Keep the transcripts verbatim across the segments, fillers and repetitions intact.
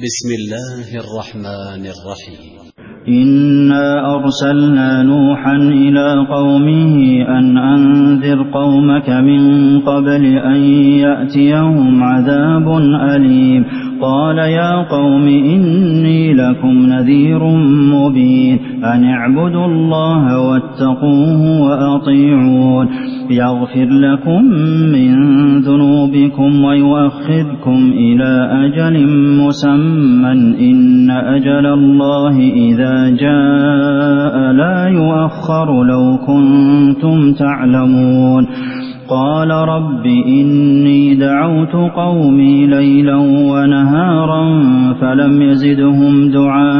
بسم الله الرحمن الرحيم. إنا أرسلنا نوحا إلى قومه أن أنذر قومك من قبل أن يأتيهم عذاب أليم. قال يا قوم إني لكم نذير مبين أن اعبدوا الله واتقوه وأطيعون يغفر لكم من ذنوبكم ويؤخركم إلى أجل مسمى إن أجل الله إذا جاء لا يؤخر لو كنتم تعلمون. قال رب إني دعوت قومي ليلا ونهارا فلم يزدهم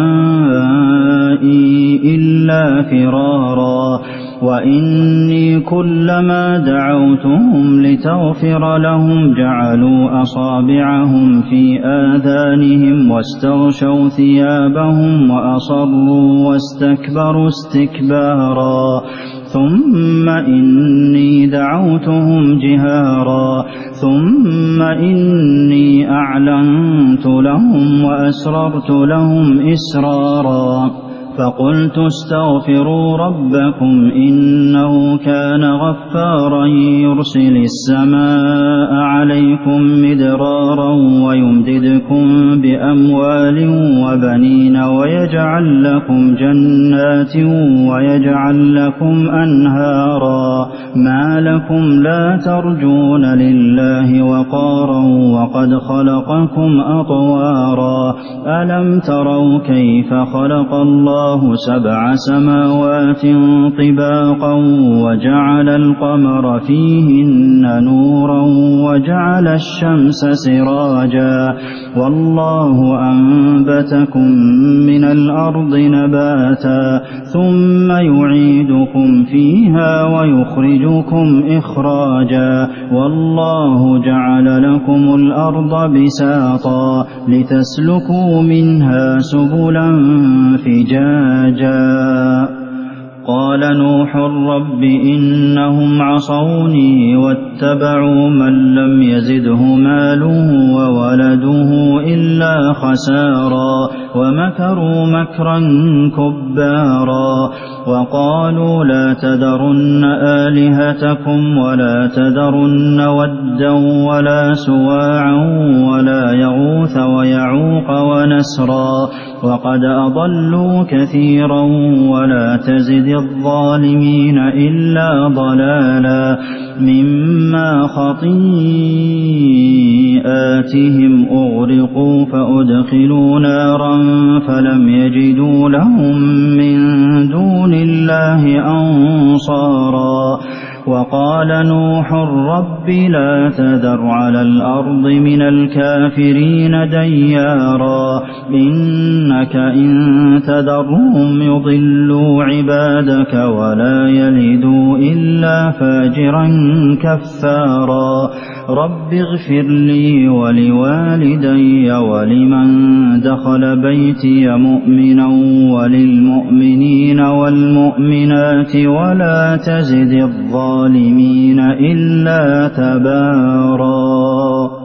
دعائي إلا فرارا وإني كلما دعوتهم لتغفر لهم جعلوا أصابعهم في آذانهم واستغشوا ثيابهم وأصروا واستكبروا استكبارا ثم إني دعوتهم جهارا ثم إني أعلنت لهم وأسررت لهم إسرارا فقلت استغفروا ربكم إنه كان غفارا يرسل السماء عليكم مدرارا ويمددكم بأموال وبنين ويجعل لكم جنات ويجعل لكم أنهارا ما لكم لا ترجون لله وقارا وقد خلقكم أطوارا ألم تروا كيف خلق الله الله سبع سماوات طباقا وجعل القمر فيهن نورا وجعل الشمس سراجا والله أنبتكم من الأرض نباتا ثم يعيدكم فيها ويخرجكم إخراجا والله جعل لكم الأرض بساطا لتسلكوا منها سبلا فجاجا. قال نوح رب إنهم عصوني واتبعوا من لم يزده ماله وولده إلا خسارا ومكروا مكرا كبارا وقالوا لا تذرن آلهتكم ولا تذرن ودا ولا سواعا ولا يغوث ويعوق ونسرا وقد أضلوا كثيرا ولا تزد الظالمين إلا ضلالا مما خطيئاتهم أغرقوا فأدخلوا نارا فلم يجدوا لهم من دون الله أنصارا. وقال نوح رب لا تذر على الأرض من الكافرين ديارا إنك إن تذرهم يضلوا عبادك ولا يلدوا إلا فاجرا كفارا. رب اغفر لي ولوالدي ولمن دخل بيتي مؤمنا وللمؤمنين والمؤمنات ولا تزد الظالمين الظالمين إلا تبارا.